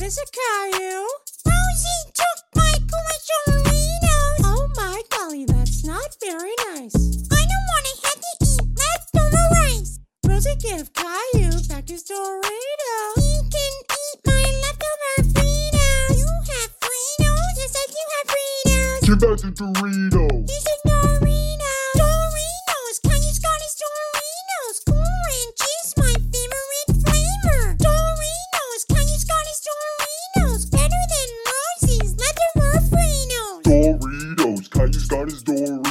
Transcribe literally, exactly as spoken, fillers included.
is a Caillou. Rosie took my Doritos. Oh my golly, that's not very nice. I don't want to have to eat leftover rice. Rosie gave Caillou back his Doritos. He can eat my leftover Fritos. You have Fritos? I said you have Fritos. Give back the Doritos. These are Doritos. Doritos. Caillou's got his Doritos. Cool Ranch is my favorite flavor. Doritos. Caillou's got his Doritos. Better than Rosie's leftover Fritos. Doritos. Caillou's got his Doritos.